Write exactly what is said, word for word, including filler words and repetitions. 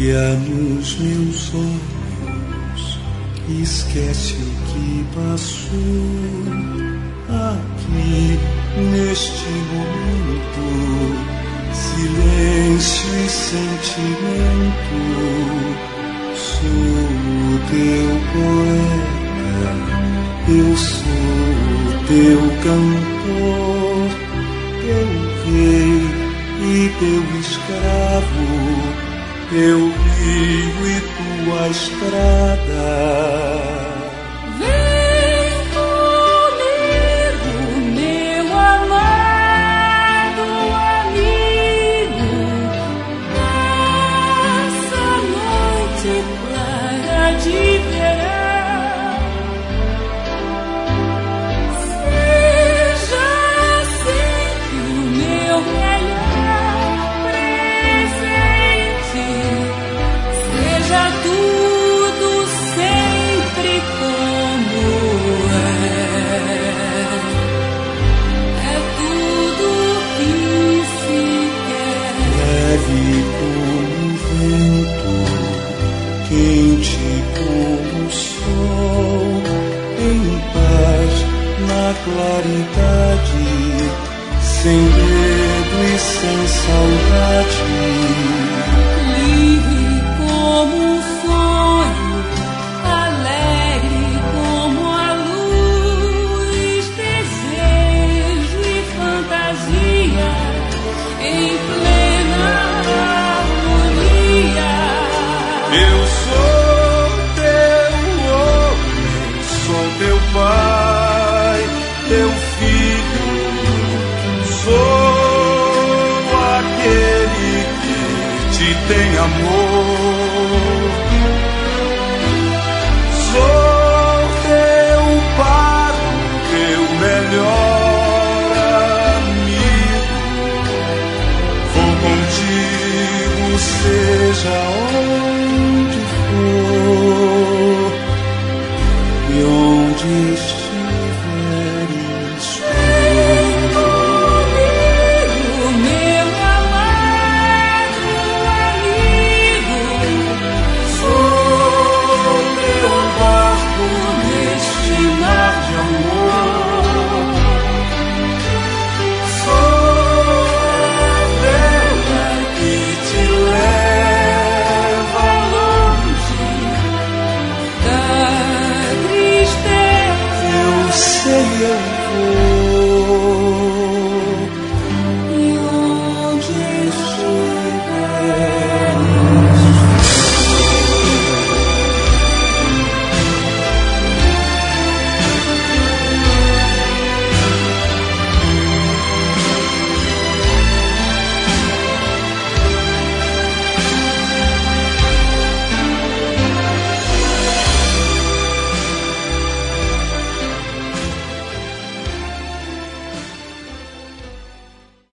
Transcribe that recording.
Olha nos meus olhos, esquece o que passou aqui neste momento. Silêncio e sentimento. Sou o teu poeta, eu sou teu cantor, teu rei e teu escravo, teu rio e tua estrada. Claridade, sem medo e sem saudade. Livre como um sonho, alegre como a luz, desejo e fantasia em plena harmonia. Eu sou teu homem, sou teu pai, teu filho, sou aquele que te tem amor. Sou teu paro, teu melhor amigo. Vou contigo, seja onde for e onde estiver.